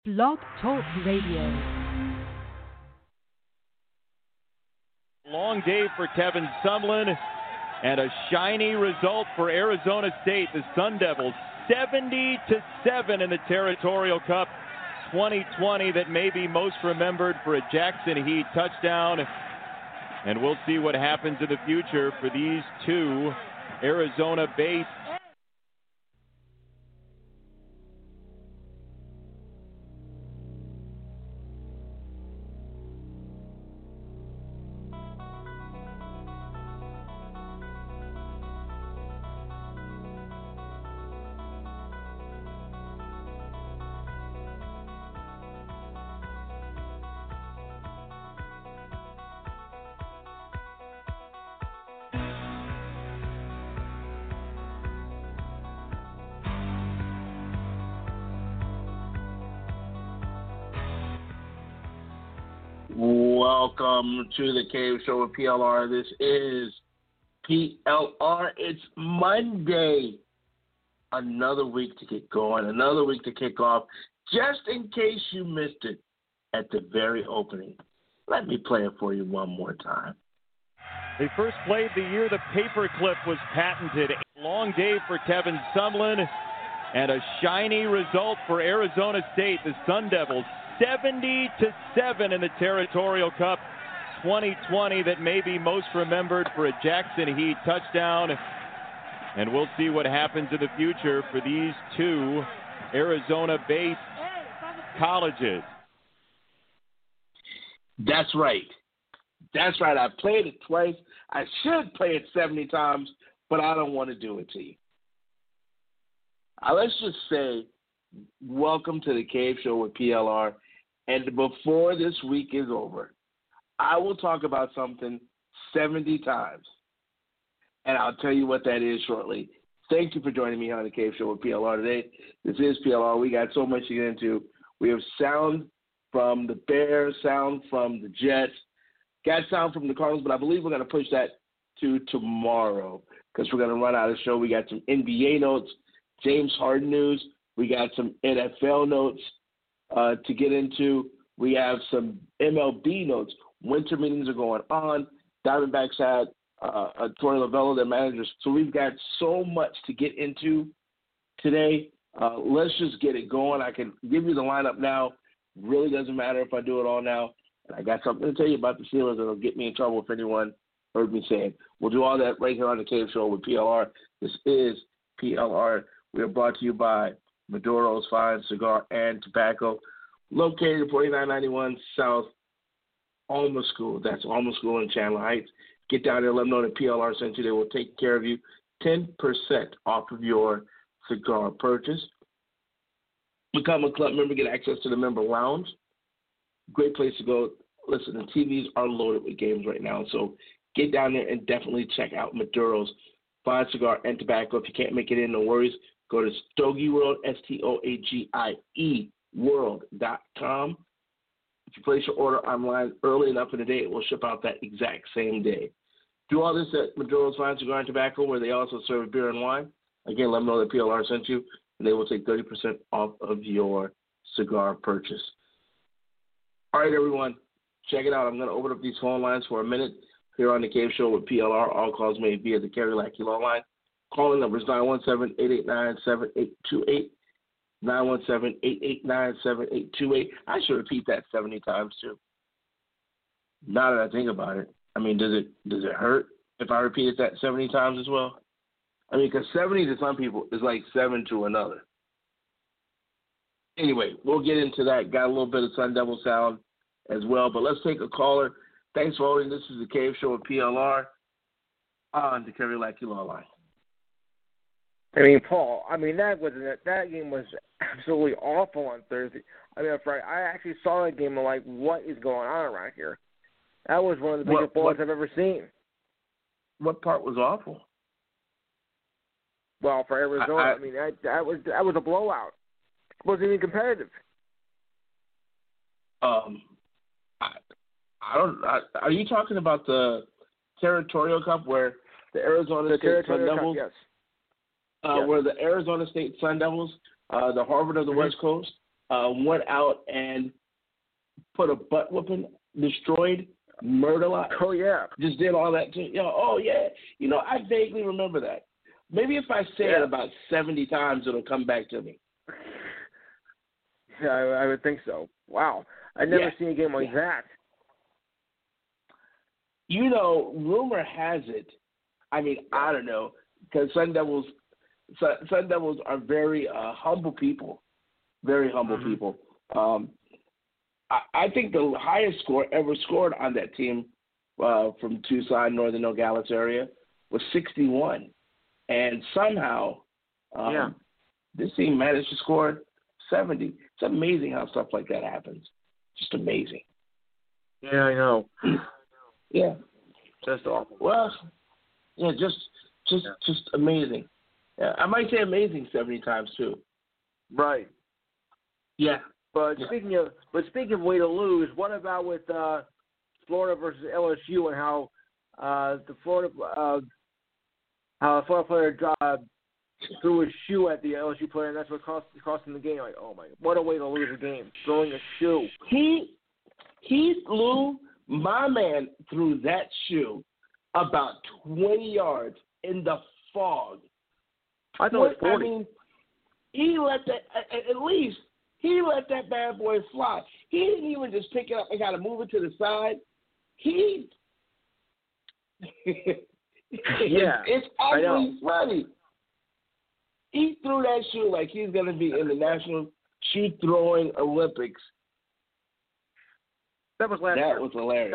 Blog Talk Radio. Long day for Kevin Sumlin and a shiny result for Arizona State. The Sun Devils 70-7 in the Territorial Cup 2020 that may be most remembered for a Jackson Heat touchdown. And we'll see what happens in the future for these two Arizona-based Welcome to the Cave Show with PLR. This is PLR. It's Monday. Another week to get going, another week to kick off. Just in case you missed it at the very opening, let me play it for you one more time. They first played the year the paperclip was patented. A long day for Kevin Sumlin and a shiny result for Arizona State. The Sun Devils 70-7 in the Territorial Cup 2020 that may be most remembered for a Jackson Heat touchdown. And we'll see what happens in the future for these two Arizona-based colleges. That's right. That's right. I played it twice. I should play it 70 times, but I don't want to do it to you. Let's just say, welcome to the Cave Show with PLR. And before this week is over, I will talk about something 70 times. And I'll tell you what that is shortly. Thank you for joining me on the Cave Show with PLR today. This is PLR. We got so much to get into. We have sound from the Bears, sound from the Jets, got sound from the Cardinals, but I believe we're going to push that to tomorrow because we're going to run out of the show. We got some NBA notes, James Harden news. We got some NFL notes to get into. We have some MLB notes. Winter meetings are going on. Diamondbacks had Torey Lovullo, their managers. So we've got so much to get into today. Let's just get it going. I can give you the lineup now. Really doesn't matter if I do it all now. And I got something to tell you about the Steelers that'll get me in trouble if anyone heard me say it. We'll do all that right here on the Cave Show with PLR. This is PLR. We are brought to you by Maduro's Fine Cigar and Tobacco, located at 4991 South Alma School. That's Alma School in Chandler Heights. Get down there, let them know that PLR sent you. They will take care of you. 10% off of your cigar purchase. Become a club member, get access to the member lounge. Great place to go. Listen, the TVs are loaded with games right now, so get down there and definitely check out Maduro's Fine Cigar and Tobacco. If you can't make it in, no worries. Go to Stogie World, STOAGIE World.com. If you place your order online early enough in the day, it will ship out that exact same day. Do all this at Maduro's Fine Cigar and Tobacco, where they also serve beer and wine. Again, let them know that PLR sent you, and they will take 30% off of your cigar purchase. All right, everyone, check it out. I'm going to open up these phone lines for a minute here on the Cave Show with PLR. All calls made via the Kerry Lackey Law Line. Calling number is 917-889-7828, 917-889-7828. I should repeat that 70 times, too. Now that I think about it, I mean, does it hurt if I repeat it that 70 times as well? I mean, because 70 to some people is like 7 to another. Anyway, we'll get into that. Got a little bit of Sun Devil sound as well, but let's take a caller. Thanks for holding. This is the Cave Show with PLR on the Kerry Lackey Law Line. I mean, Paul, that game was absolutely awful on Thursday. I mean, Friday, I actually saw that game and like, what is going on around here? That was one of the biggest balls I've ever seen. What part was awful? Well, for Arizona, that was a blowout. It wasn't even competitive. I don't. Are you talking about the Territorial Cup where the Arizona State Sun Devils? Yes. Where the Arizona State Sun Devils, the Harvard of the West Coast, went out and put a butt whooping, destroyed, murderized. Oh, yeah. Just did all that. Oh, yeah. I vaguely remember that. Maybe if I say it about 70 times, it'll come back to me. Yeah, I would think so. Wow. I've never seen a game like that. Rumor has it, I don't know, because Sun Devils are very humble people. Very humble people. I think the highest score ever scored on that team from Tucson, Northern Nogales area was 61. And somehow this team managed to score 70. It's amazing how stuff like that happens. Just amazing. Yeah, I know. Yeah. Just awful. Well, just amazing. Yeah, I might say amazing 70 times too. Right. Yeah. But speaking of way to lose, what about with Florida versus LSU and how the Florida player threw a shoe at the LSU player, and that's what cost him the game. Like, oh my, what a way to lose a game, throwing a shoe. My man threw that shoe about 20 yards in the fog. I thought it was 40. He let that bad boy fly. He didn't even just pick it up and got to move it to the side. It's actually funny. He threw that shoe like he's going to be in the National Shoe Throwing Olympics. That was last year. That was hilarious.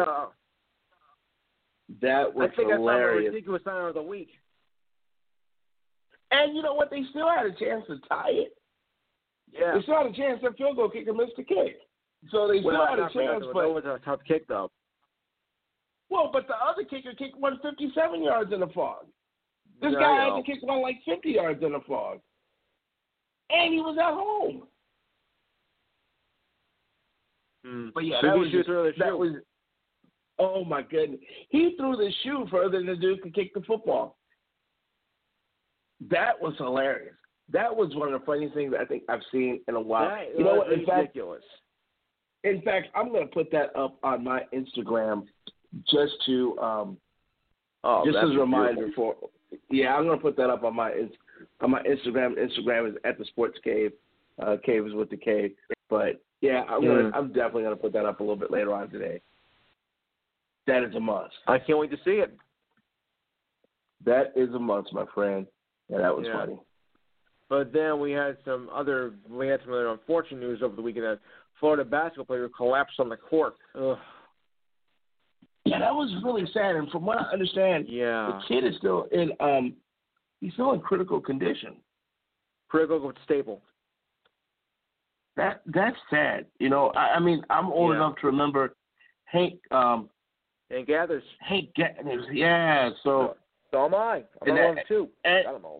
That was hilarious. I think I saw the ridiculous honor of the week. And you know what? They still had a chance to tie it. Yeah. They still had a chance. That field goal kicker missed the kick. So they still had a chance. That was a tough kick, though. Well, but the other kicker kicked one 57 yards in the fog. This guy had to kick one like 50 yards in the fog. And he was at home. But yeah, that was oh my goodness. He threw the shoe further than the dude could kick the football. That was hilarious. That was one of the funniest things I think I've seen in a while. You know what? Ridiculous. In fact, I'm going to put that up on my Instagram just to just as a reminder for. Yeah, I'm going to put that up on my Instagram. Instagram is at the Sports Cave. Cave is with the K. But yeah, I'm definitely going to put that up a little bit later on today. That is a must. I can't wait to see it. That is a must, my friend. Yeah, that was funny. But then we had some other unfortunate news over the weekend that Florida basketball player collapsed on the court. Ugh. Yeah, that was really sad. And from what I understand, the kid is still in he's still in critical condition. Critical but stable. That's sad. I'm old enough to remember Hank Gathers. Hank Gathers, yeah. So am I. I'm old too. I'm old.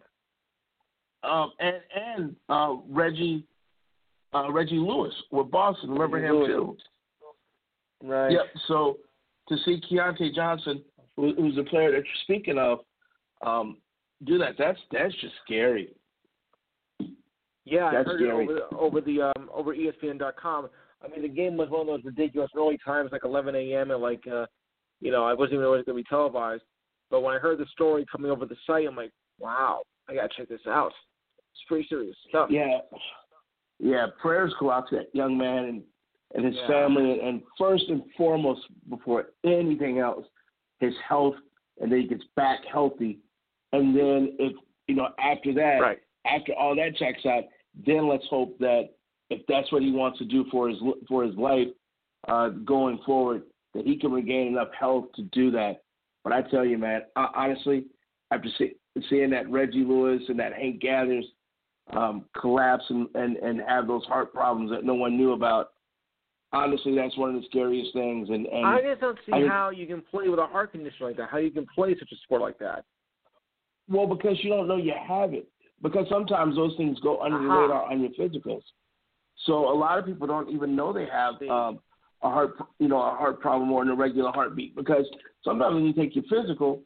And Reggie Lewis with Boston. Remember him too? Right. Yep. So to see Keontae Johnson, who's a player that you're speaking of, do that, that's just scary. Yeah, that's I heard scary. it over ESPN.com. I mean, the game was one of those ridiculous early times, like 11 a.m. and I wasn't even aware it was going to be televised. But when I heard the story coming over the site, I'm like, wow, I got to check this out. It's pretty serious stuff. Yeah. Prayers go out to that young man and his family, and first and foremost, before anything else, his health, and then he gets back healthy. And then after that, after all that checks out, then let's hope that if that's what he wants to do for his life going forward, that he can regain enough health to do that. But I tell you, man, honestly, after seeing that Reggie Lewis and that Hank Gathers collapse and have those heart problems that no one knew about, honestly, that's one of the scariest things. And I just don't see how you can play with a heart condition like that, how you can play such a sport like that. Well, because you don't know you have it. Because sometimes those things go under the radar on your physicals. So a lot of people don't even know they have a heart problem or an irregular heartbeat. Because sometimes when you take your physical,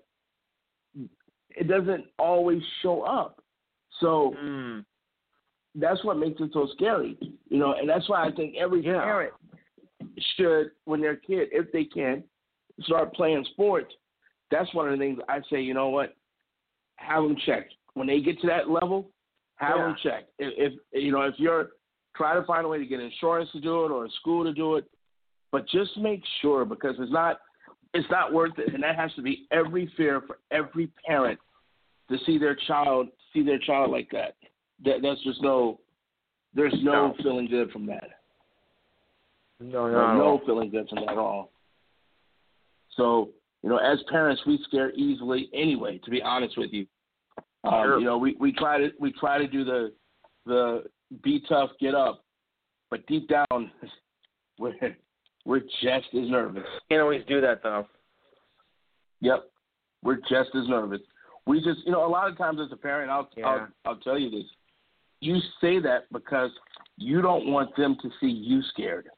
it doesn't always show up. So that's what makes it so scary, and that's why I think every parent should, when their kid, if they can, start playing sports. That's one of the things I say, you know what, have them checked. When they get to that level, have them checked. If you're trying to find a way to get insurance to do it or a school to do it, but just make sure, because it's not worth it, and that has to be every fear for every parent to see their child like that. That's just there's no feeling good from that. No feeling good from that at all. So, as parents, we scare easily anyway, to be honest with you. Sure. We try to do the be tough, get up, but deep down, we're just as nervous. Can't always do that, though. Yep, we're just as nervous. We just, a lot of times as a parent, I'll tell you this. You say that because you don't want them to see you scared.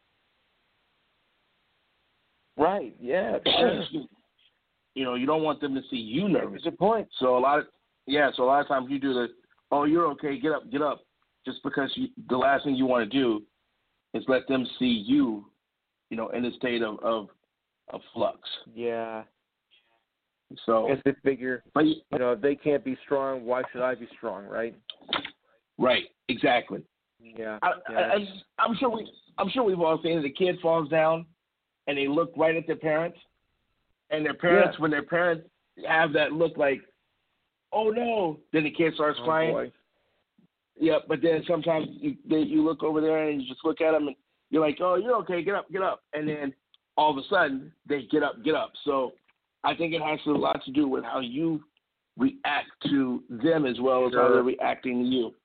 Right. Yeah. You don't want them to see you nervous. Good point. So a lot of times you do the, oh, you're okay, get up, just because the last thing you want to do is let them see you, in a state of flux. Yeah. So as they figure, but if they can't be strong, why should I be strong, right? Right. Exactly. Yeah. I'm sure we've all seen it. The kid falls down, and they look right at their parents, and their parents, when their parents have that look like, oh no, then the kid starts crying. Boy. Yeah, but then sometimes you look over there and you just look at them and you're like, oh, you're okay, get up, and then all of a sudden they get up. So I think it has a lot to do with how you react to them as well as how they're reacting to you.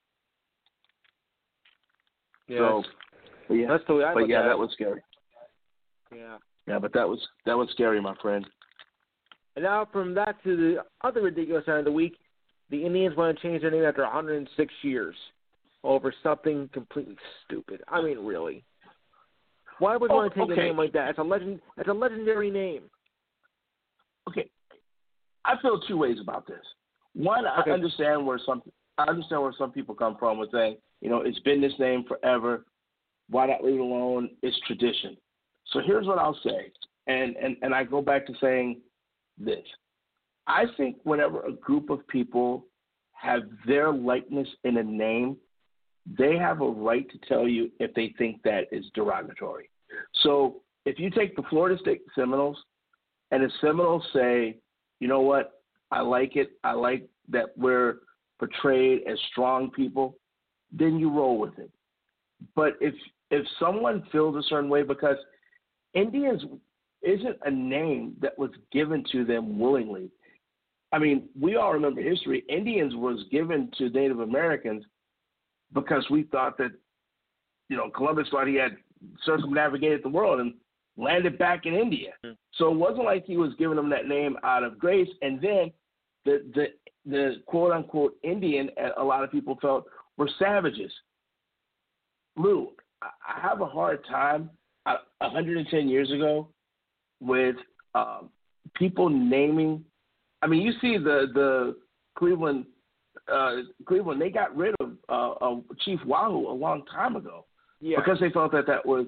Yeah. So, that's the way I look at it. That was scary. Yeah. Yeah, but that was scary, my friend. And now from that to the other ridiculous end of the week, the Indians want to change their name after 106 years over something completely stupid. I mean, really. Why would one take a name like that? It's a legendary name. Okay, I feel two ways about this. One, I understand where some people come from with saying, it's been this name forever. Why not leave it alone? It's tradition. So here's what I'll say, and I go back to saying this. I think whenever a group of people have their likeness in a name, they have a right to tell you if they think that is derogatory. So if you take the Florida State Seminoles, and the Seminoles say, you know what, I like it, I like that we're portrayed as strong people, then you roll with it. But if someone feels a certain way, because Indians isn't a name that was given to them willingly. I mean, we all remember history. Indians was given to Native Americans because we thought that, Columbus thought he had circumnavigated the world and landed back in India. So it wasn't like he was giving them that name out of grace. And then the quote-unquote Indian, a lot of people felt, were savages. Lou, I have a hard time 110 years ago with people naming. I mean, you see the Cleveland, they got rid of Chief Wahoo a long time ago because they felt that was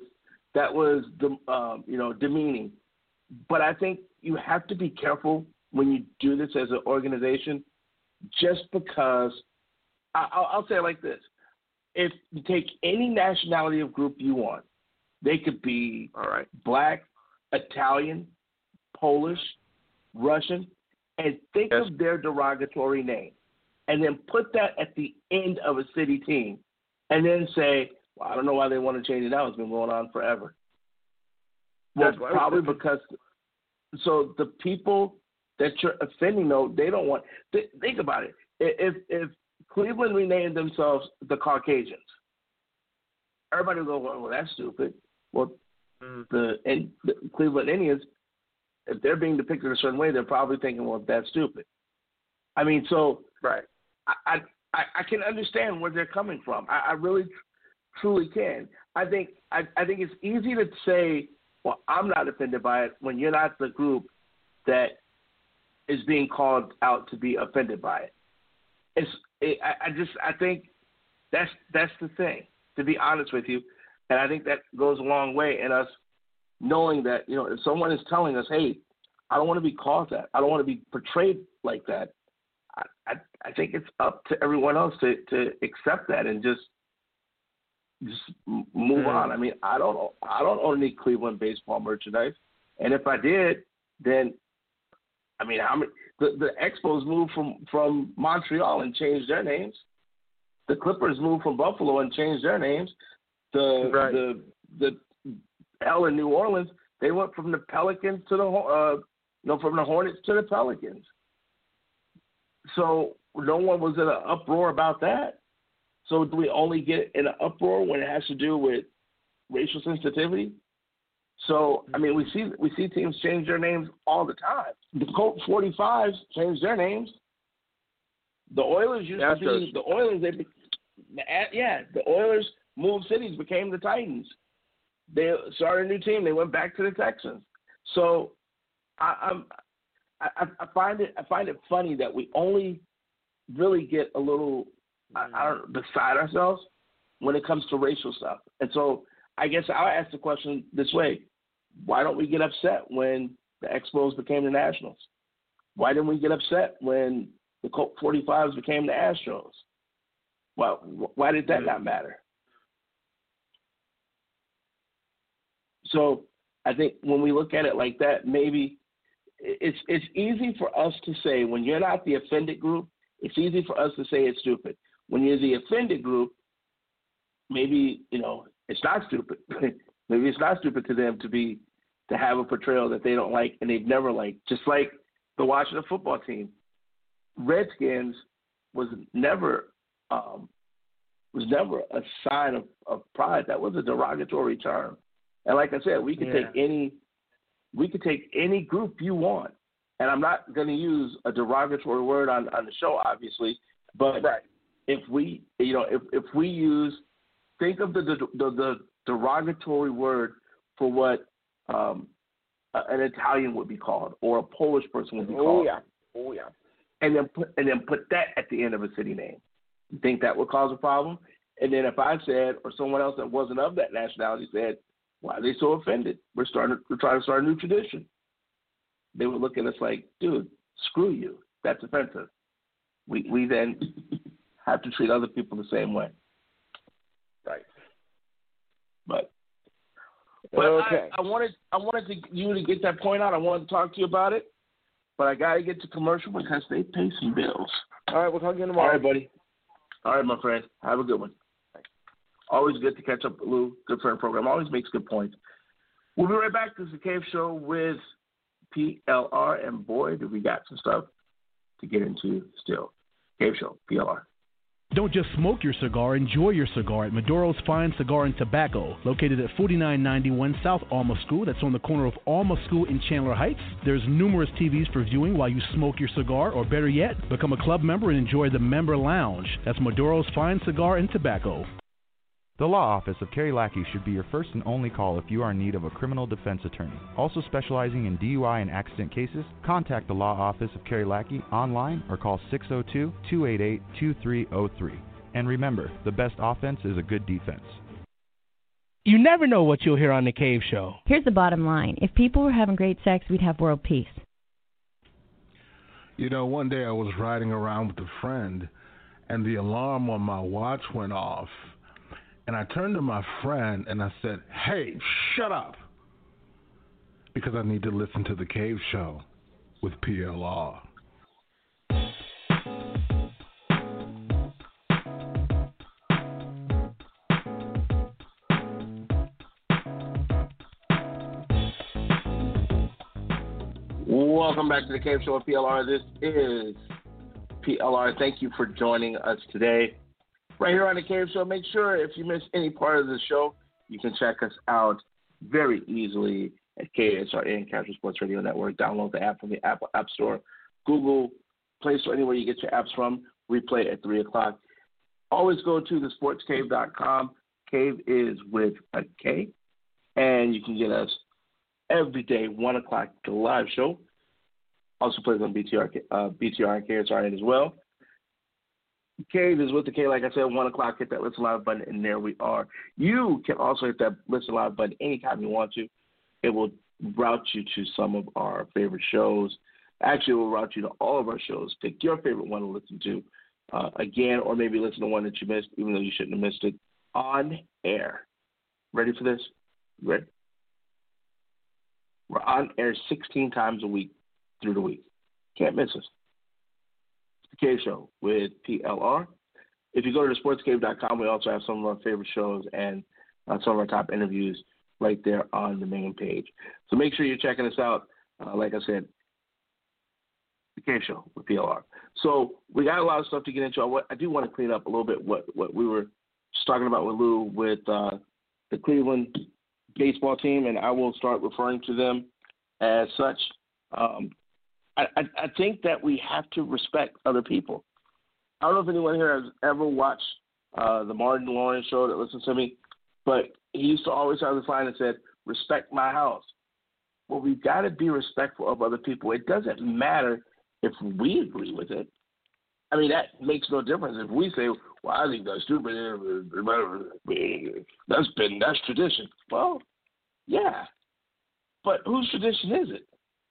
demeaning. But I think you have to be careful when you do this as an organization, just because I'll say it like this. If you take any nationality of group you want, they could be Black, Italian, Polish, Russian, and think of their derogatory name, and then put that at the end of a city team, and then say, well, I don't know why they want to change it now. It's been going on forever. Well, probably because so the people that you're offending, though, they don't want. Think about it. If Cleveland renamed themselves the Caucasians, everybody will go, well, that's stupid. Well, the Cleveland Indians, if they're being depicted a certain way, they're probably thinking, well, that's stupid. I mean, so I can understand where they're coming from. I really, truly can. I think it's easy to say, well, I'm not offended by it when you're not the group that is being called out to be offended by it. I think That's the thing, to be honest with you. And I think that goes a long way in us knowing that, if someone is telling us, hey, I don't want to be called that, I don't want to be portrayed like that, I think it's up to everyone else to accept that and just move on. I mean, I don't own any Cleveland baseball merchandise, and if I did, then I mean, how many? The Expos moved from Montreal and changed their names. The Clippers moved from Buffalo and changed their names. The L in New Orleans, they went from the Pelicans to from the Hornets to the Pelicans. So no one was in an uproar about that. So do we only get in an uproar when it has to do with racial sensitivity? So I mean, we see teams change their names all the time. The Colt 45s changed their names. The Oilers used to be the Oilers. The Oilers moved cities, became the Titans. They started a new team. They went back to the Texans. So I find it funny that we only really get a little beside ourselves when it comes to racial stuff. And so I guess I'll ask the question this way: why don't we get upset when the Expos became the Nationals? Why didn't we get upset when the Colt 45s became the Astros? Well, why did that not matter? So I think when we look at it like that, maybe it's easy for us to say, when you're not the offended group, it's easy for us to say it's stupid. When you're the offended group, maybe, it's not stupid. Maybe it's not stupid to them to have a portrayal that they don't like and they've never liked. Just like the Washington football team. Redskins was never a sign of pride. That was a derogatory term. And like I said, we could take any group you want. And I'm not going to use a derogatory word on the show, obviously, but if we use, think of the derogatory word for what an Italian would be called, or a Polish person would be called. Oh yeah. And then put that at the end of a city name. You think that would cause a problem? And then if I said, or someone else that wasn't of that nationality said, why are they so offended? We're trying to start a new tradition. They would look at us like, dude, screw you. That's offensive. We then have to treat other people the same way. Right. But okay. I wanted you to get that point out. I wanted to talk to you about it, but I got to get to commercial because they pay some bills. All right, we'll talk again tomorrow. All right, buddy. All right, my friend. Have a good one. Always good to catch up with Lou. Good friend program. Always makes good points. We'll be right back. This is the Cave Show with PLR, and boy, do we got some stuff to get into still. Cave Show, PLR. Don't just smoke your cigar, enjoy your cigar at Maduro's Fine Cigar and Tobacco, located at 4991 South Alma School. That's on the corner of Alma School in Chandler Heights. There's numerous TVs for viewing while you smoke your cigar, or better yet, become a club member and enjoy the member lounge. That's Maduro's Fine Cigar and Tobacco. The Law Office of Kerry Lackey should be your first and only call if you are in need of a criminal defense attorney. Also specializing in DUI and accident cases, contact the Law Office of Kerry Lackey online or call 602-288-2303. And remember, the best offense is a good defense. You never know what you'll hear on The Cave Show. Here's the bottom line. If people were having great sex, we'd have world peace. One day I was riding around with a friend, and the alarm on my watch went off. And I turned to my friend and I said, hey, shut up. Because I need to listen to The Cave Show with PLR. Welcome back to The Cave Show with PLR. This is PLR. Thank you for joining us today. Right here on The Cave Show. Make sure if you miss any part of the show, you can check us out very easily at KSRN, Casual Sports Radio Network. Download the app from the Apple App Store, Google Play Store, anywhere you get your apps from. Replay at 3 o'clock. Always go to thesportscave.com. Cave is with a K. And you can get us every day, 1 o'clock, the live show. Also plays on BTR and KSRN as well. Cave is with the K, like I said, 1 o'clock. Hit that Listen Live button, and there we are. You can also hit that Listen Live button anytime you want to. It will route you to some of our favorite shows. Actually, it will route you to all of our shows. Pick your favorite one to listen to again, or maybe listen to one that you missed, even though you shouldn't have missed it, on air. Ready for this? Ready? We're on air 16 times a week through the week. Can't miss us. It's the Cave Show with PLR. If you go to thesportscave.com, we also have some of our favorite shows and some of our top interviews right there on the main page. So make sure you're checking us out. Like I said, the Cave Show with PLR. So we got a lot of stuff to get into. I do want to clean up a little bit what we were just talking about with Lou with the Cleveland baseball team, and I will start referring to them as such. I think that we have to respect other people. I don't know if anyone here has ever watched the Martin Lawrence show that listens to me, but he used to always have this line that said, "Respect my house." Well, we've got to be respectful of other people. It doesn't matter if we agree with it. I mean, that makes no difference. If we say, "Well, I think that's stupid," that's tradition. Well, yeah, but whose tradition is it?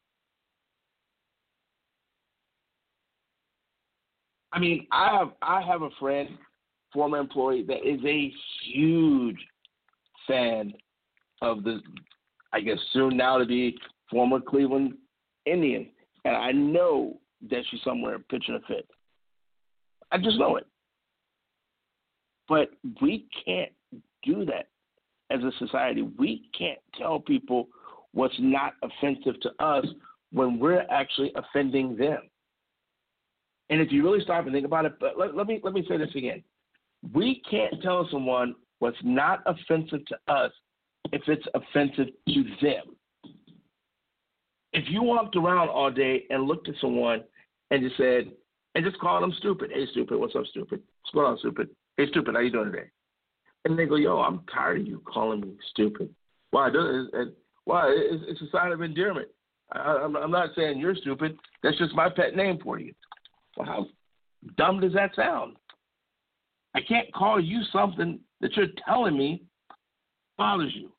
I mean, I have a friend, former employee, that is a huge fan of the, I guess soon now to be former Cleveland Indian, and I know that she's somewhere pitching a fit. I just know it. But we can't do that as a society. We can't tell people what's not offensive to us when we're actually offending them. And if you really stop and think about it, but let me say this again. We can't tell someone what's not offensive to us if it's offensive to them. If you walked around all day and looked at someone and just called them stupid. "Hey, stupid, what's up, stupid? What's going on, stupid? Hey, stupid, how you doing today?" And they go, "Yo, I'm tired of you calling me stupid." Why? Why? It's a sign of endearment. I'm not saying you're stupid. That's just my pet name for you. Well, how dumb does that sound? I can't call you something that you're telling me bothers you.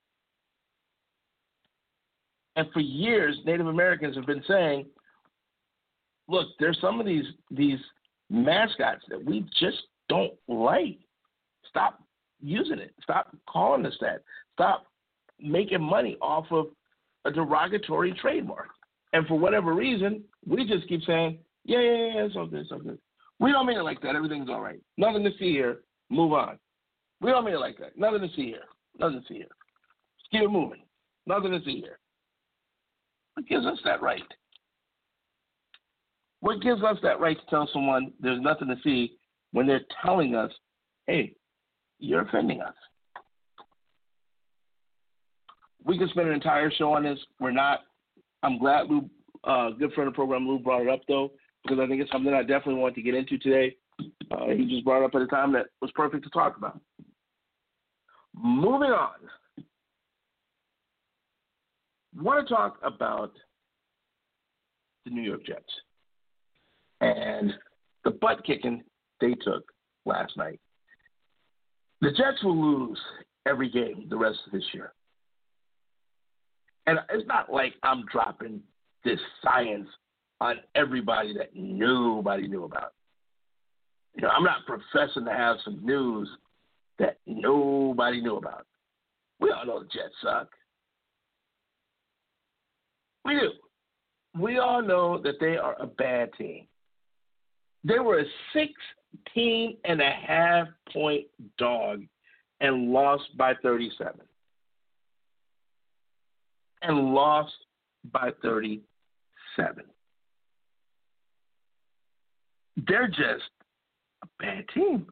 And for years, Native Americans have been saying, look, there's some of these mascots that we just don't like. Stop using it. Stop calling us that. Stop making money off of a derogatory trademark. And for whatever reason, we just keep saying, yeah, it's all good, it's all good. We don't mean it like that. Everything's all right. Nothing to see here. Move on. We don't mean it like that. Nothing to see here. Nothing to see here. Just keep it moving. Nothing to see here. What gives us that right? What gives us that right to tell someone there's nothing to see when they're telling us, hey, you're offending us? We could spend an entire show on this. We're not. I'm glad Lou, good friend of the program, Lou, brought it up, though, because I think it's something I definitely want to get into today. He just brought it up at a time that was perfect to talk about. Moving on. I want to talk about the New York Jets and the butt kicking they took last night. The Jets will lose every game the rest of this year. And it's not like I'm dropping this science on everybody that nobody knew about. You know, I'm not professing to have some news that nobody knew about. We all know the Jets suck. We do. We all know that they are a bad team. They were a 16.5-point dog and lost by 37. And lost by 37. They're just a bad team.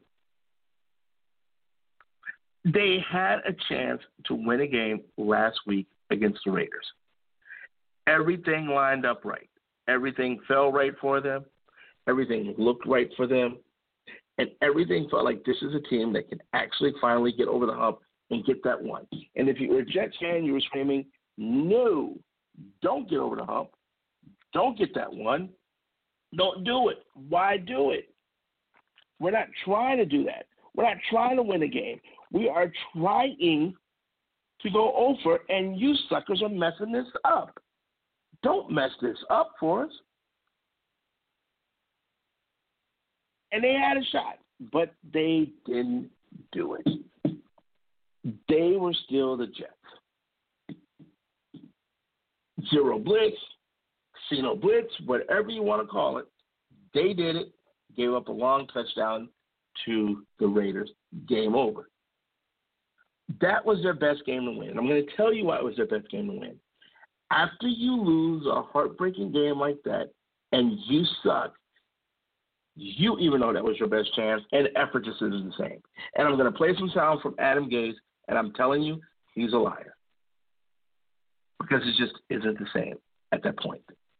They had a chance to win a game last week against the Raiders. Everything lined up right. Everything fell right for them. Everything looked right for them. And everything felt like this is a team that can actually finally get over the hump and get that one. And if you were a Jets fan, you were screaming, no, don't get over the hump. Don't get that one. Don't do it. Why do it? We're not trying to do that. We're not trying to win a game. We are trying to go over, and you suckers are messing this up. Don't mess this up for us. And they had a shot, but they didn't do it. They were still the Jets. Zero blitz, casino blitz, whatever you want to call it. They did it, gave up a long touchdown to the Raiders. Game over. That was their best game to win. I'm going to tell you why it was their best game to win. After you lose a heartbreaking game like that and you suck, you even know that was your best chance, and effort just isn't the same. And I'm going to play some sound from Adam Gase, and I'm telling you, he's a liar. Because it just isn't the same at that point.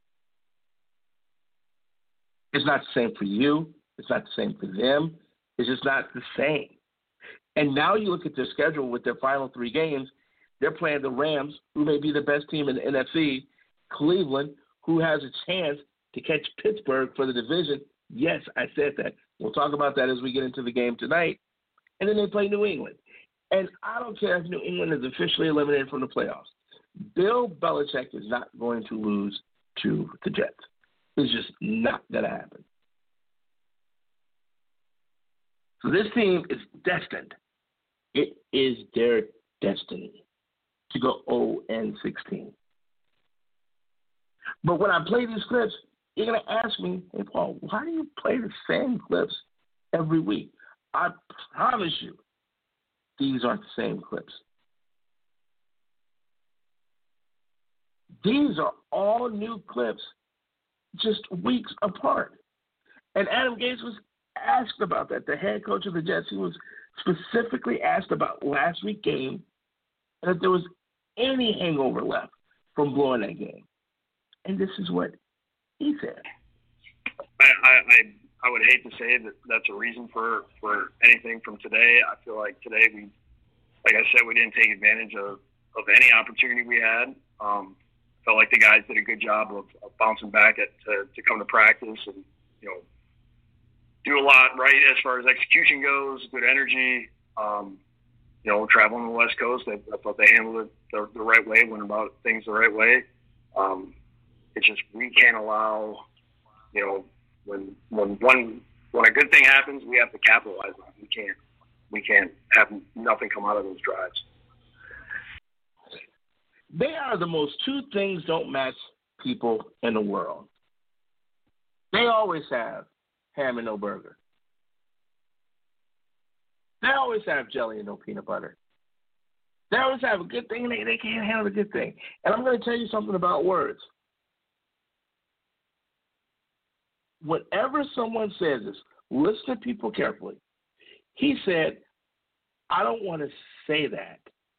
It's not the same for you. It's not the same for them. It's just not the same. And now you look at their schedule with their final 3 games. They're playing the Rams, who may be the best team in the NFC, Cleveland, who has a chance to catch Pittsburgh for the division. Yes, I said that. We'll talk about that as we get into the game tonight. And then they play New England. And I don't care if New England is officially eliminated from the playoffs. Bill Belichick is not going to lose to the Jets. It's just not going to happen. So this team is destined. It is their destiny to go 0-16. But when I play these clips, you're going to ask me, hey, Paul, why do you play the same clips every week? I promise you, these aren't the same clips. These are all new clips just weeks apart. And Adam Gase was asked about that, the head coach of the Jets. He was specifically asked about last week's game and if there was any hangover left from blowing that game. And this is what he said. I would hate to say that that's a reason for anything from today. I feel like today like I said, we didn't take advantage of any opportunity we had. Felt like the guys did a good job of bouncing back to come to practice and, do a lot right as far as execution goes, good energy. Traveling the West Coast, I thought they handled it the right way, went about things the right way. It's just we can't allow, when a good thing happens, we have to capitalize on it. We can't have nothing come out of those drives. They are the most two things don't match people in the world. They always have ham and no burger. They always have jelly and no peanut butter. They always have a good thing and they can't handle a good thing. And I'm going to tell you something about words. Whenever someone says this, listen to people carefully. He said, I don't want to say that.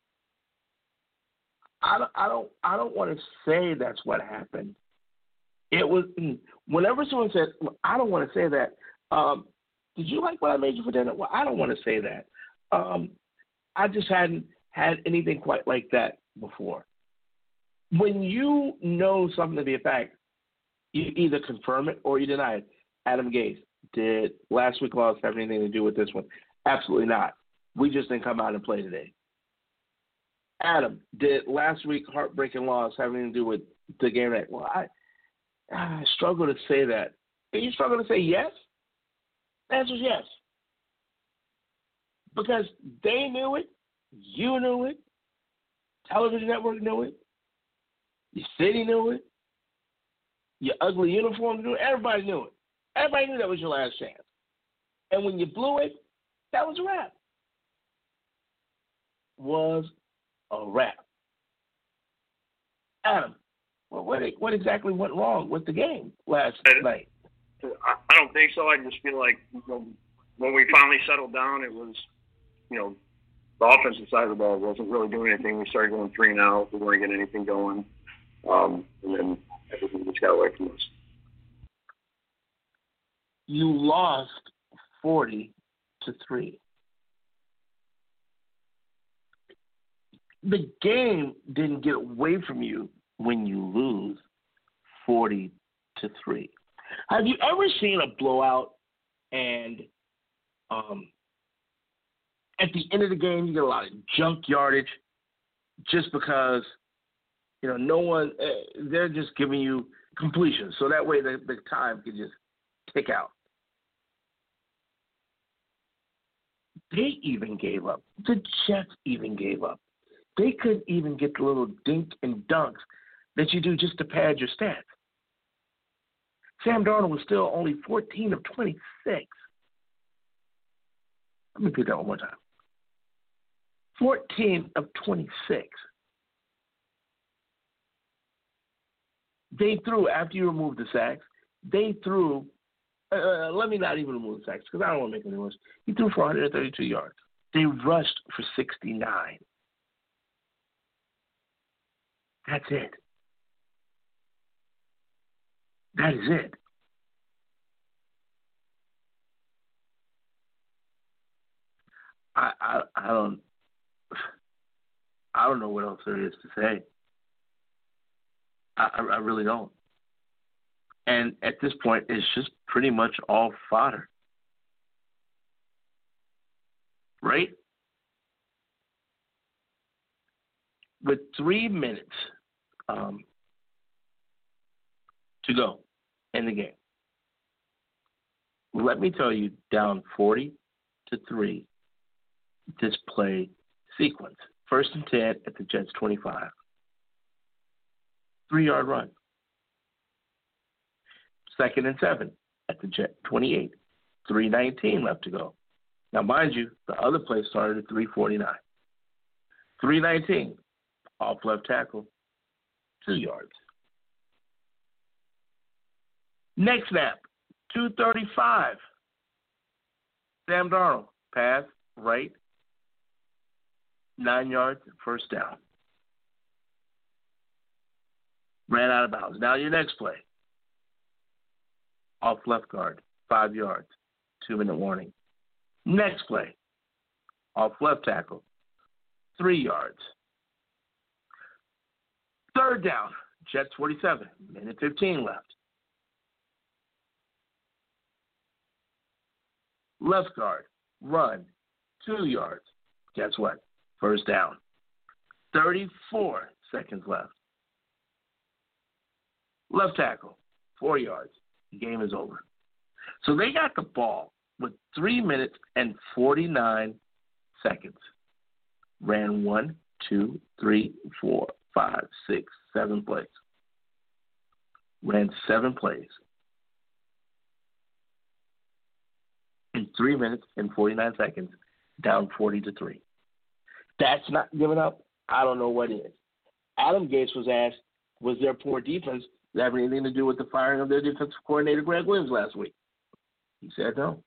I don't want to say that's what happened. It was whenever someone said, well, I don't want to say that. Did you like what I made you for dinner? Well, I don't want to say that. I just hadn't had anything quite like that before. When you know something to be a fact, you either confirm it or you deny it. Adam Gase, did last week's loss have anything to do with this one? Absolutely not. We just didn't come out and play today. Adam, did last week's heartbreaking loss have anything to do with the game night? Well, I struggle to say that. Are you struggling to say yes? The answer is yes. Because they knew it, you knew it, television network knew it, your city knew it, your ugly uniform knew it, everybody knew it. Everybody knew that was your last chance. And when you blew it, that was a wrap. Was a wrap. Adam, well, what exactly went wrong with the game last night? I don't think so. I just feel like when we finally settled down, it was, the offensive side of the ball wasn't really doing anything. We started going 3 and out. We weren't getting anything going. And then everything just got away from us. You lost 40-3. The game didn't get away from you when you lose 40-3. Have you ever seen a blowout and At the end of the game, you get a lot of junk yardage just because, no one, they're just giving you completion. So that way the time can just tick out. They even gave up. The Jets even gave up. They couldn't even get the little dink and dunks that you do just to pad your stats. Sam Darnold was still only 14 of 26. Let me repeat that one more time. 14 of 26. They threw, after you remove the sacks, they threw, let me not even remove the sacks because I don't want to make any worse. He threw for 132 yards. They rushed for 69. That's it. That is it. I don't know what else there is to say. I really don't. And at this point, it's just pretty much all fodder. Right? With 3 minutes to go in the game, let me tell you, down 40-3, this play sequence. 1st and 10 at the Jets 25. 3-yard run. 2nd and 7 at the Jet 28. 3:19 left to go. Now, mind you, the other play started at 3:49. 3:19 off left tackle, 2 yards. Next snap, 2:35. Sam Darnold, pass, right, 9 yards, 1st down. Ran out of bounds. Now your next play. Off left guard, 5 yards, 2-minute warning. Next play. Off left tackle, 3 yards. 3rd down, Jets 47, minute 15 left. Left guard, run, 2 yards. Guess what? 1st down. 34 seconds left. Left tackle, 4 yards. The game is over. So they got the ball with 3 minutes and 49 seconds. Ran 1, 2, 3, 4, 5, 6, 7 plays. Ran 7 plays. In 3 minutes and 49 seconds, down 40-3. That's not giving up. I don't know what is. Adam Gase was asked, was their poor defense have anything to do with the firing of their defensive coordinator, Greg Williams, last week? He said no.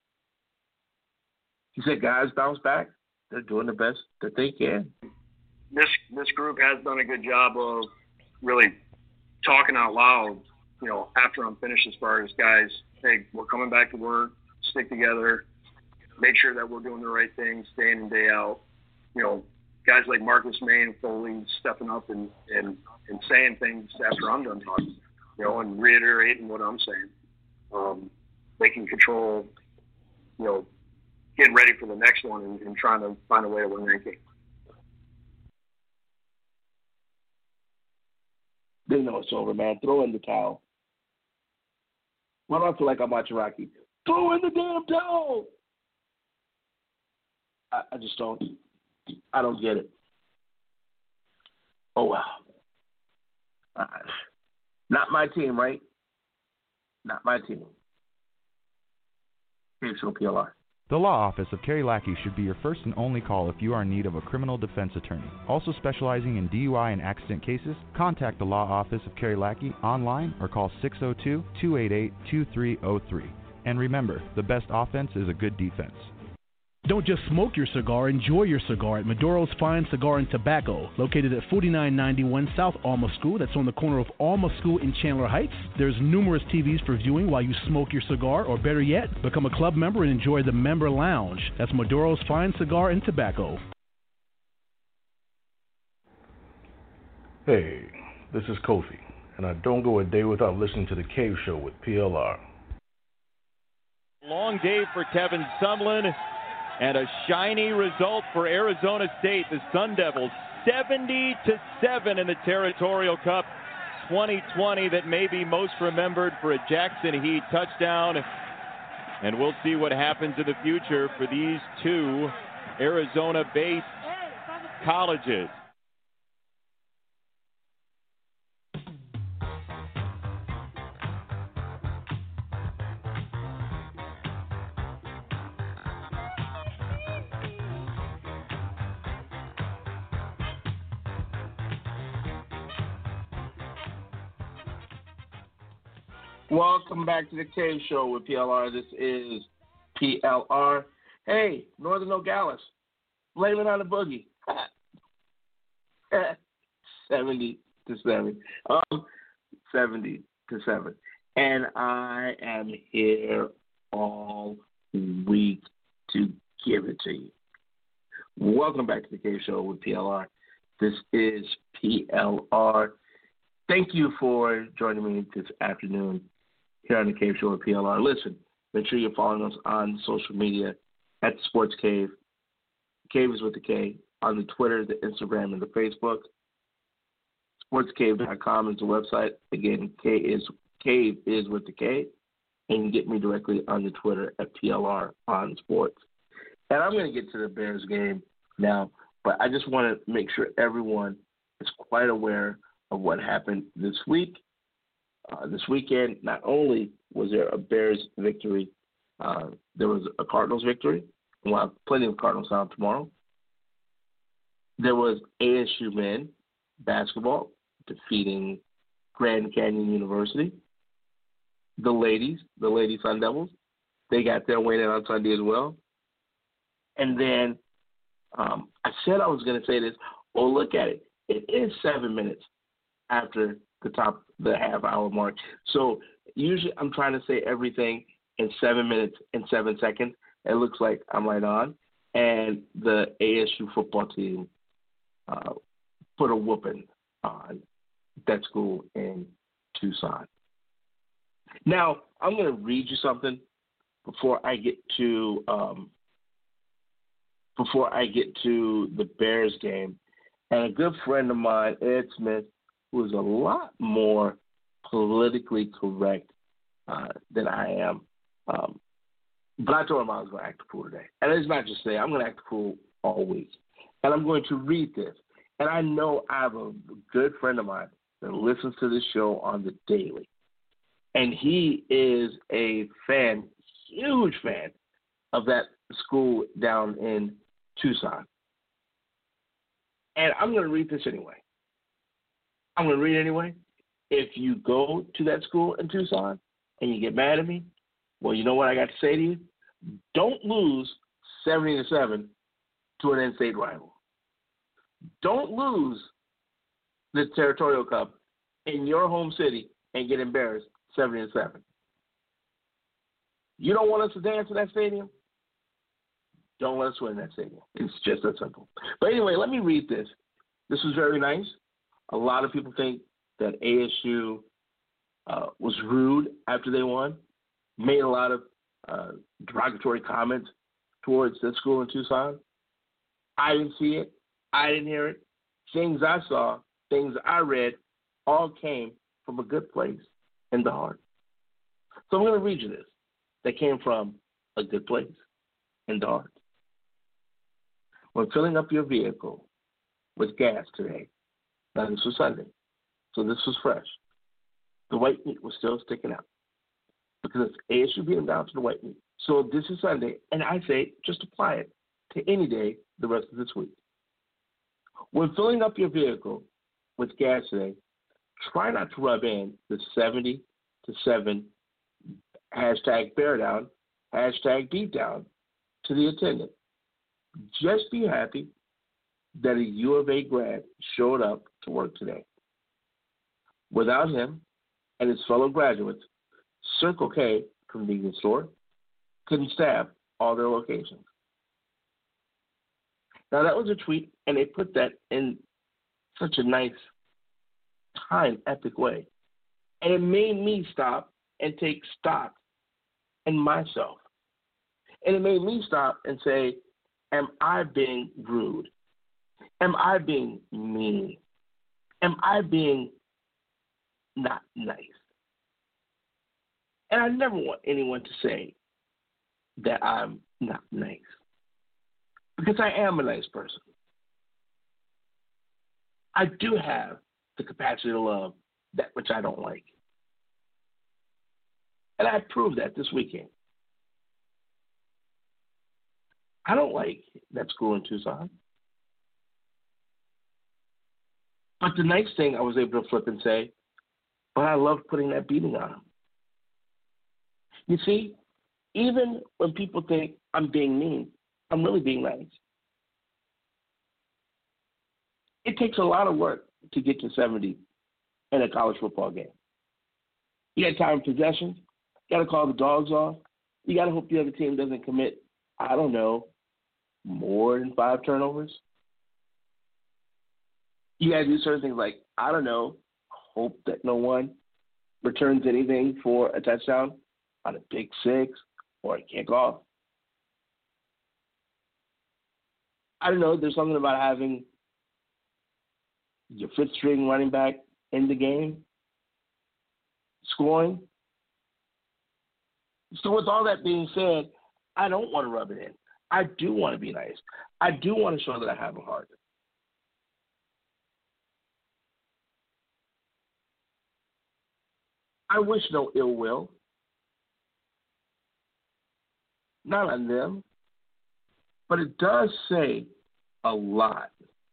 He said guys bounce back. They're doing the best that they can. This group has done a good job of really talking out loud, after I'm finished as far as guys, hey, we're coming back to work, stick together, make sure that we're doing the right things day in and day out. Guys like Marcus May and Foley stepping up and saying things after I'm done talking, and reiterating what I'm saying. They can control, getting ready for the next one and trying to find a way to win that game. They know it's over, man. Throw in the towel. Why do I feel like I'm watching Rocky? Throw in the damn towel! I just don't. I don't get it. Oh, wow. Not my team, right? Not my team. Cave Show PLR. The Law Office of Kerry Lackey should be your first and only call if you are in need of a criminal defense attorney. Also specializing in DUI and accident cases, contact the Law Office of Kerry Lackey online or call 602-288-2303. And remember, the best offense is a good defense. Don't just smoke your cigar, enjoy your cigar at Maduro's Fine Cigar and Tobacco, located at 4991 South Alma School. That's on the corner of Alma School in Chandler Heights. There's numerous TVs for viewing while you smoke your cigar, or better yet, become a club member and enjoy the member lounge. That's Maduro's Fine Cigar and Tobacco. Hey, this is Kofi, and I don't go a day without listening to The Cave Show with PLR. Long day for Kevin Sumlin and a shiny result for Arizona State. The Sun Devils 70-7 in the Territorial Cup 2020 that may be most remembered for a Jackson Heat touchdown. And we'll see what happens in the future for these two Arizona-based colleges. Welcome back to the Cave Show with PLR. This is PLR. Hey, Northern Nogales, blame it on the boogie. 70-7. 70-7. And I am here all week to give it to you. Welcome back to the Cave Show with PLR. This is PLR. Thank you for joining me this afternoon here on the Cave Show with PLR. Listen, make sure you're following us on social media at the Sports Cave. Cave is with the K. On the Twitter, the Instagram, and the Facebook. SportsCave.com is the website. Again, Cave is with the K. And you can get me directly on the Twitter at PLR on Sports. And I'm going to get to the Bears game now, but I just want to make sure everyone is quite aware of what happened this week. This weekend, not only was there a Bears victory, there was a Cardinals victory. We'll have plenty of Cardinals out tomorrow. There was ASU men basketball defeating Grand Canyon University. The Lady Sun Devils, they got their win on Sunday as well. And then I said I was going to say this. Oh, look at it. It is 7 minutes after the half-hour mark. So usually I'm trying to say everything in 7 minutes and 7 seconds. It looks like I'm right on. And the ASU football team put a whooping on that school in Tucson. Now, I'm going to read you something before I get to the Bears game. And a good friend of mine, Ed Smith, who is a lot more politically correct than I am. But I told him I was going to act a fool today. And it's not just today. I'm going to act a fool all week. And I'm going to read this. And I know I have a good friend of mine that listens to this show on the daily. And he is a fan, huge fan, of that school down in Tucson. And I'm going to read this anyway. I'm going to read it anyway. If you go to that school in Tucson and you get mad at me, well, you know what I got to say to you? Don't lose 70-7 to an in-state rival. Don't lose the Territorial Cup in your home city and get embarrassed 70-7. You don't want us to dance in that stadium? Don't let us win that stadium. It's just that simple. But anyway, let me read this. This was very nice. A lot of people think that ASU was rude after they won, made a lot of derogatory comments towards the school in Tucson. I didn't see it. I didn't hear it. Things I saw, things I read, all came from a good place in the heart. So I'm going to read you this. That came from a good place in the heart. When filling up your vehicle with gas today, now this was Sunday, so this was fresh, the white meat was still sticking out because ASU beat them down to the white meat. So this is Sunday, and I say just apply it to any day the rest of this week. When filling up your vehicle with gas today, try not to rub in the 70-7 hashtag bear down, hashtag beat down to the attendant. Just be happy that a U of A grad showed up to work today. Without him and his fellow graduates, Circle K convenience store couldn't staff all their locations. Now, that was a tweet, and they put that in such a nice, time, epic way. And it made me stop and take stock in myself. And it made me stop and say, am I being rude? Am I being mean? Am I being not nice? And I never want anyone to say that I'm not nice, because I am a nice person. I do have the capacity to love that which I don't like. And I proved that this weekend. I don't like that school in Tucson. But the next thing I was able to flip and say, but I love putting that beating on them. You see, even when people think I'm being mean, I'm really being nice. It takes a lot of work to get to 70 in a college football game. You got time possessions. You got to call the dogs off. You got to hope the other team doesn't commit, I don't know, more than 5 turnovers. You got to do certain things like, I don't know, hope that no one returns anything for a touchdown on a pick six or a kickoff. I don't know, there's something about having your fifth string running back in the game scoring. So with all that being said, I don't want to rub it in. I do want to be nice. I do want to show that I have a heart. I wish no ill will. Not on them. But it does say a lot.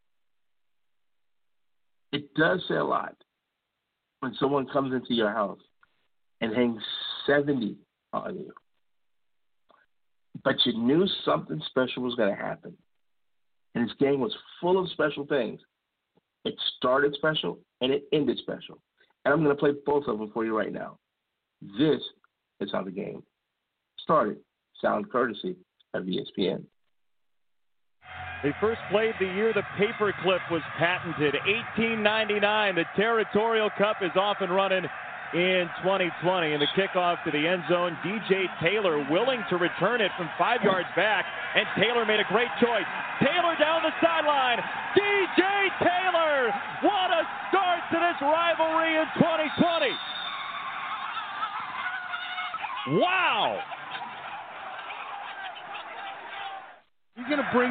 It does say a lot when someone comes into your house and hangs 70 on you. But you knew something special was going to happen. And this game was full of special things. It started special and it ended special. And I'm going to play both of them for you right now. This is how the game started. Sound courtesy of ESPN. They first played the year the paperclip was patented, 1899. The Territorial Cup is off and running in 2020. And the kickoff to the end zone, DJ Taylor willing to return it from 5 yards back. And Taylor made a great choice. Taylor down the sideline. DJ Taylor! What a start to this rivalry in 2020. Wow! You're going to bring...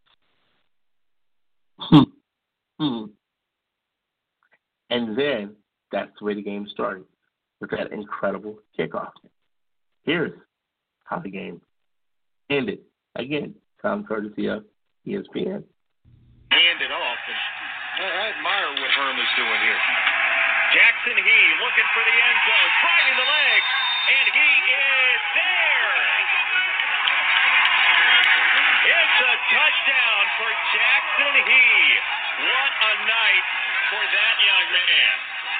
And then that's the way the game started, with that incredible kickoff. Here's how the game ended. Again, sound courtesy of ESPN. Hand it off. And I admire what Herm is doing here. Jackson Hee looking for the end zone, driving the legs, and he is there. It's a touchdown for Jackson Hee. What a night for that young man.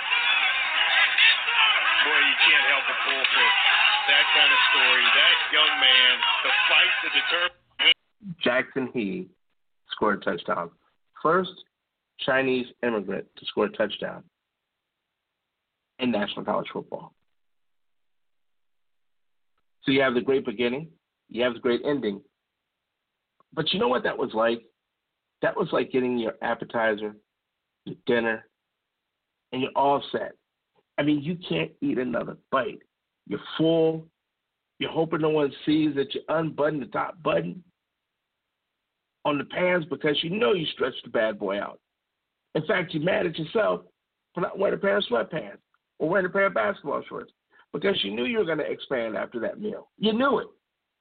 Boy, you can't help but pull for that kind of story. That young man, the fight, the determination. Jackson Hee scored a touchdown. First Chinese immigrant to score a touchdown in national college football. So you have the great beginning, you have the great ending. But you know what that was like? That was like getting your appetizer, your dinner, and you're all set. I mean, you can't eat another bite. You're full. You're hoping no one sees that you unbutton the top button on the pants because you know you stretched the bad boy out. In fact, you're mad at yourself for not wearing a pair of sweatpants or wearing a pair of basketball shorts because you knew you were going to expand after that meal. You knew it.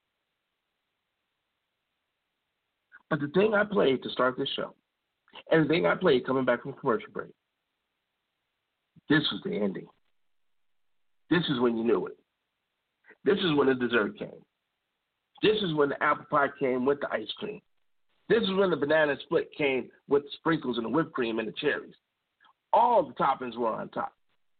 But the thing I played to start this show, and the thing I played coming back from commercial break, this was the ending. This is when you knew it. This is when the dessert came. This is when the apple pie came with the ice cream. This is when the banana split came with the sprinkles and the whipped cream and the cherries. All the toppings were on top.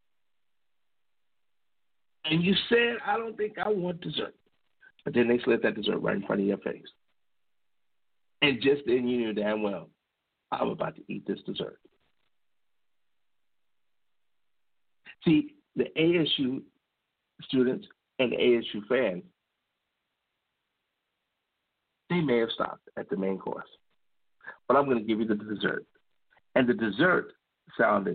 And you said, I don't think I want dessert. But then they slid that dessert right in front of your face. And just then you knew damn well, I'm about to eat this dessert. See, the ASU students and the ASU fans, they may have stopped at the main course. But I'm going to give you the dessert. And the dessert sounded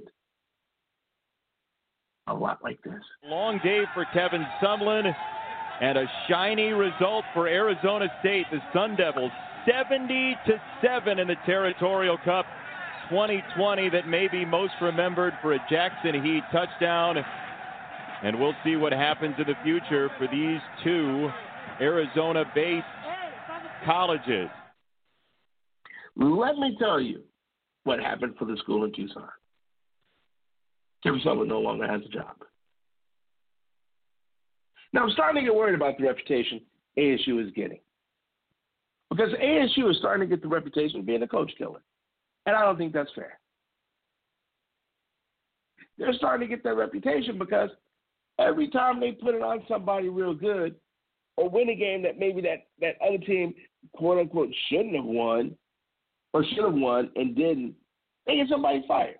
a lot like this. Long day for Kevin Sumlin and a shiny result for Arizona State. The Sun Devils 70-7 in the Territorial Cup 2020 that may be most remembered for a Jackson Heat touchdown. And we'll see what happens in the future for these two Arizona-based colleges. Let me tell you what happened for the school in Tucson. Kevin Sumlin no longer has a job. Now, I'm starting to get worried about the reputation ASU is getting. Because ASU is starting to get the reputation of being a coach killer. And I don't think that's fair. They're starting to get that reputation because every time they put it on somebody real good or win a game that maybe that other team, quote unquote, shouldn't have won or should have won and didn't, they get somebody fired.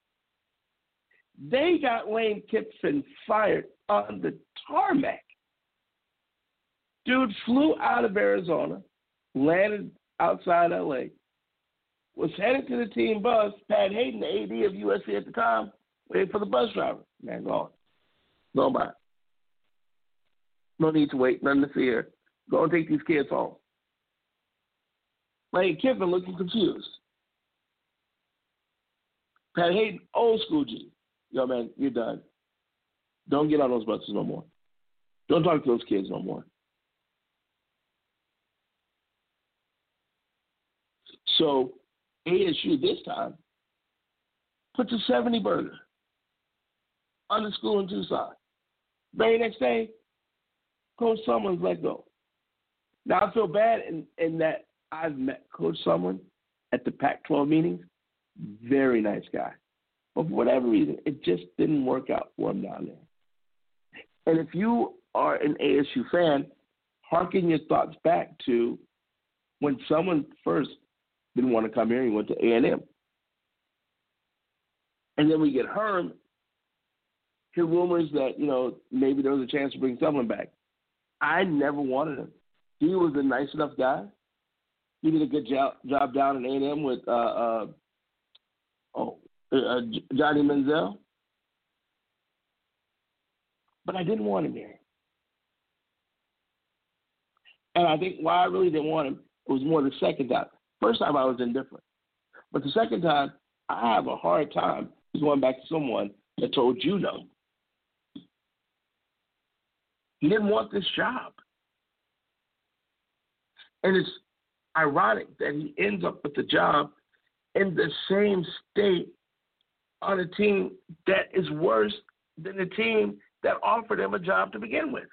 They got Lane Kiffin fired on the tarmac. Dude flew out of Arizona, landed outside L.A., was headed to the team bus. Pat Hayden, the AD of USC at the time, waiting for the bus driver. Man, gone. Gone by. No need to wait. Nothing to fear. Go and take these kids home. Lane Kiffin looking confused. Pat Hayden, old school G. Yo, man, you're done. Don't get on those buses no more. Don't talk to those kids no more. So ASU this time puts a 70 burger on the school in Tucson. Very next day, Coach Sumlin's let go. Now I feel bad in that I've met Coach Sumlin at the Pac-12 meetings. Very nice guy. But for whatever reason, it just didn't work out for him down there. And if you are an ASU fan, harken your thoughts back to when someone first didn't want to come here, he went to A&M. And then we get Herm, hear rumors that, maybe there was a chance to bring someone back. I never wanted him. He was a nice enough guy. He did a good job down in A&M with Johnny Manziel. But I didn't want him here. And I think why I really didn't want him, it was more the second time. First time I was indifferent. But the second time, I have a hard time going back to someone that told you no. He didn't want this job. And it's ironic that he ends up with the job in the same state on a team that is worse than the team that offered him a job to begin with.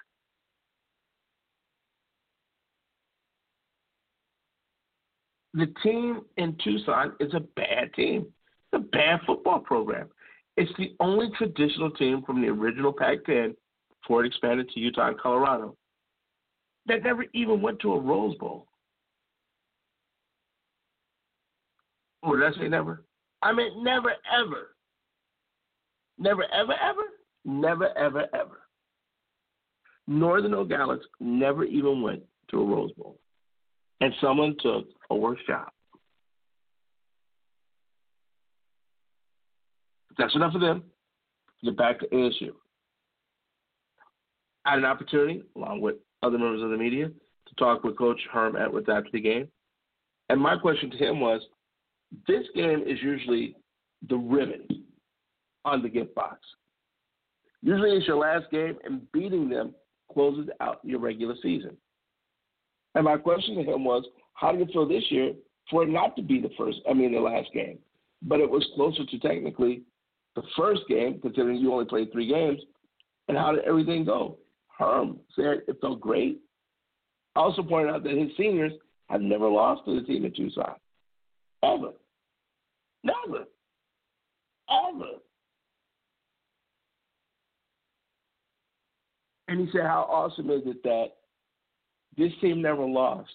The team in Tucson is a bad team. It's a bad football program. It's the only traditional team from the original Pac-10 before it expanded to Utah and Colorado that never even went to a Rose Bowl. Oh, did I say never? I meant never, ever. Never, ever, ever? Never, ever, ever. Northern Nogales never even went to a Rose Bowl. And someone took a worse job. That's enough of them. Get back to ASU. I had an opportunity, along with other members of the media, to talk with Coach Herm Edwards after the game. And my question to him was, this game is usually the ribbon on the gift box. Usually it's your last game, and beating them closes out your regular season. And my question to him was, how do you feel this year for it not to be the last game? But it was closer to technically the first game, considering you only played 3 games. And how did everything go? Herm said it felt great. I also pointed out that his seniors have never lost to the team in Tucson. Ever. Never. Ever. And he said, how awesome is it that this team never lost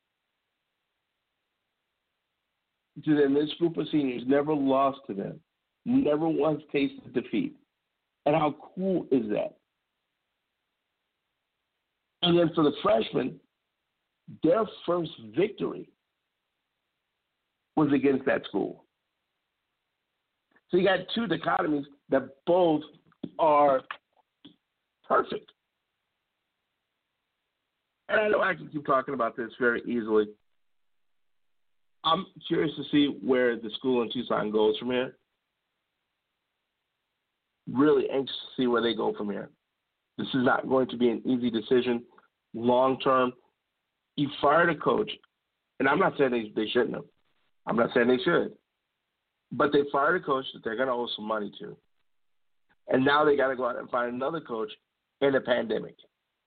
to them. This group of seniors never lost to them, never once tasted defeat. And how cool is that? And then for the freshmen, their first victory was against that school. So you got two dichotomies that both are perfect. And I know I can keep talking about this very easily. I'm curious to see where the school in Tucson goes from here. Really anxious to see where they go from here. This is not going to be an easy decision long term. You fired a coach, and I'm not saying they shouldn't have. I'm not saying they should. But they fired a coach that they're going to owe some money to. And now they got to go out and find another coach in a pandemic.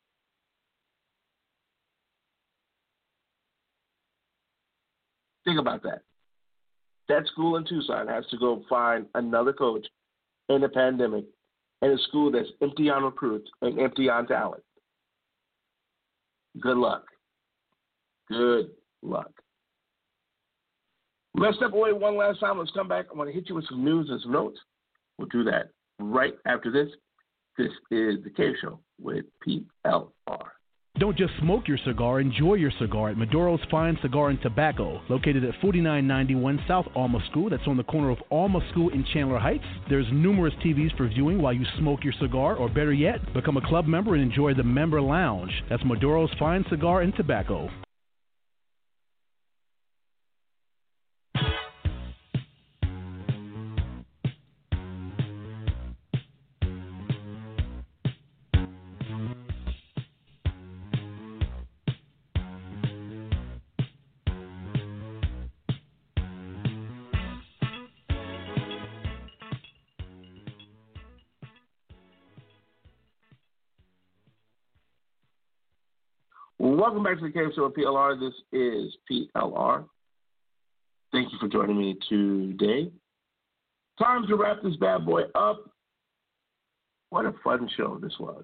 Think about that. That school in Tucson has to go find another coach in a pandemic in a school that's empty on recruits and empty on talent. Good luck. Good luck. Let's step away one last time. Let's come back. I want to hit you with some news and some notes. We'll do that right after this. This is The Cave Show with PLR. Don't just smoke your cigar, enjoy your cigar at Maduro's Fine Cigar and Tobacco, located at 4991 South Alma School. That's on the corner of Alma School in Chandler Heights. There's numerous TVs for viewing while you smoke your cigar, or better yet, become a club member and enjoy the member lounge. That's Maduro's Fine Cigar and Tobacco. Welcome back to the Cave Show with PLR. This is PLR. Thank you for joining me today. Time to wrap this bad boy up. What a fun show this was.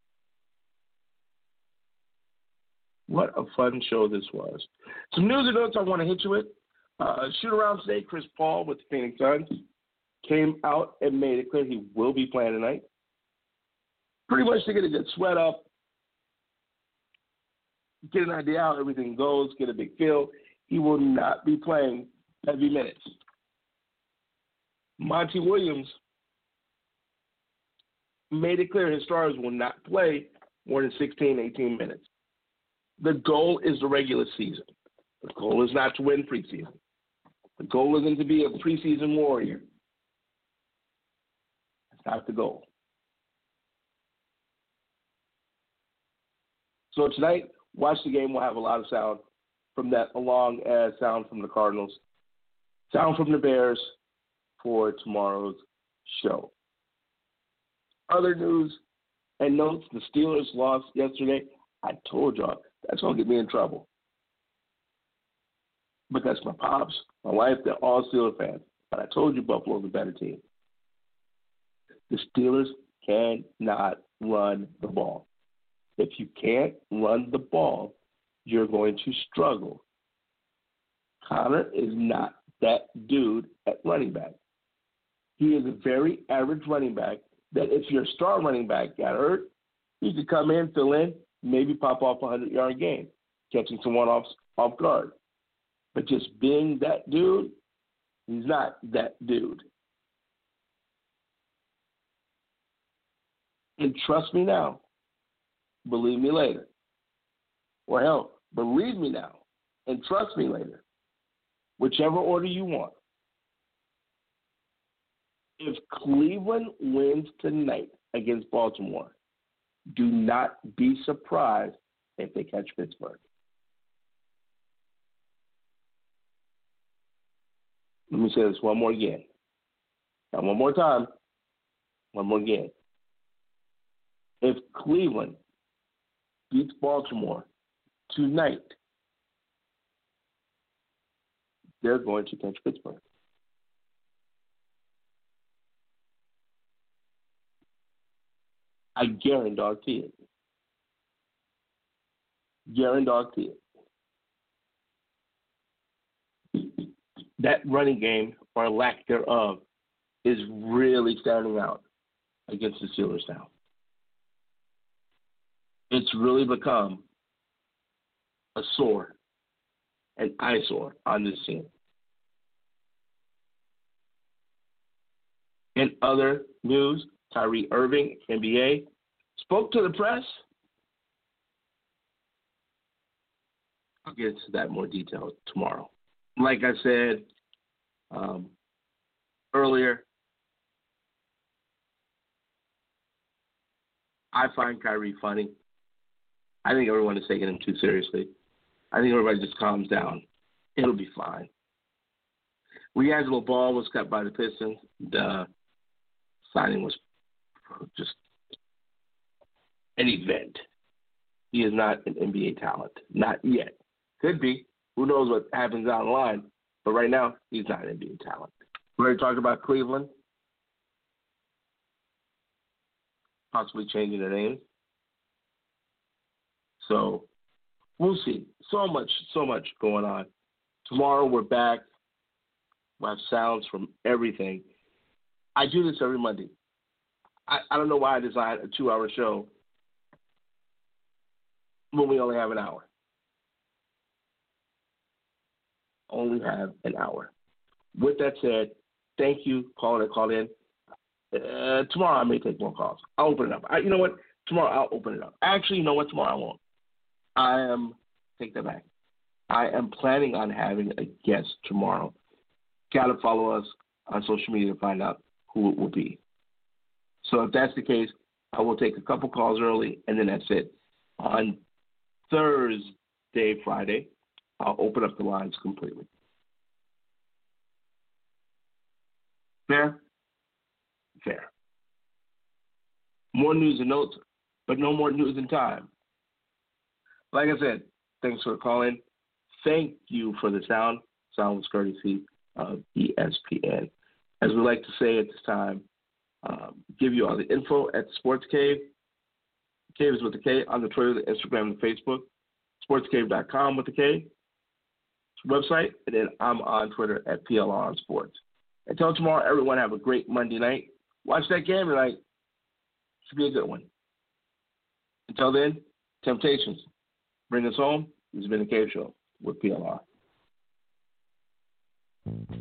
What a fun show this was. Some news and notes I want to hit you with. Shoot around today, Chris Paul with the Phoenix Suns came out and made it clear he will be playing tonight. Pretty much to get a good sweat up, get an idea how everything goes, get a big feel. He will not be playing heavy minutes. Monty Williams made it clear his stars will not play more than 16, 18 minutes. The goal is the regular season. The goal is not to win preseason. The goal isn't to be a preseason warrior. That's not the goal. So tonight, watch the game. We'll have a lot of sound from that, along as sound from the Cardinals, sound from the Bears for tomorrow's show. Other news and notes, the Steelers lost yesterday. I told y'all that's going to get me in trouble. But that's my pops, my wife, they're all Steelers fans. But I told you Buffalo's a better team. The Steelers cannot run the ball. If you can't run the ball, you're going to struggle. Connor is not that dude at running back. He is a very average running back that if your star running back got hurt, he could come in, fill in, maybe pop off a 100-yard game, catching someone off guard. But just being that dude, he's not that dude. And trust me now, believe me later. Or hell, believe me now and trust me later. Whichever order you want. If Cleveland wins tonight against Baltimore, do not be surprised if they catch Pittsburgh. Let me say this one more again. Now, one more time. One more again. If Cleveland beats Baltimore tonight, they're going to catch Pittsburgh. I guarantee it. Guarantee it. That running game, or lack thereof, is really standing out against the Steelers now. It's really become a sore, an eyesore on this team. In other news, Kyrie Irving, NBA, spoke to the press. I'll get into that in more detail tomorrow. Like I said earlier, I find Kyrie funny. I think everyone is taking him too seriously. I think everybody just calms down. It'll be fine. LiAngelo Ball was cut by the Pistons. The signing was just an event. He is not an NBA talent. Not yet. Could be. Who knows what happens down the line. But right now, he's not an NBA talent. We already talked about Cleveland possibly changing their name. So we'll see. So much going on. Tomorrow we're back. We'll have sounds from everything. I do this every Monday. I don't know why I designed a 2-hour show when we only have an hour. Only have an hour. With that said, thank you, caller that called in. Tomorrow I may take more calls. I'll open it up. You know what? Tomorrow I'll open it up. Actually, you know what? Tomorrow I won't. Take that back. I am planning on having a guest tomorrow. Got to follow us on social media to find out who it will be. So if that's the case, I will take a couple calls early, and then that's it. On Thursday, Friday, I'll open up the lines completely. Fair? Fair. More news and notes, but no more news and time. Like I said, thanks for calling. Thank you for the sound. Sound was courtesy of ESPN. As we like to say at this time, give you all the info at Sports Cave. Cave is with the K on the Twitter, the Instagram, and the Facebook. SportsCave.com with the K. Website, and then I'm on Twitter at PLR on Sports. Until tomorrow, everyone have a great Monday night. Watch that game tonight. Should be a good one. Until then, Temptations. Bring us home. This has been the Cave Show with PLR.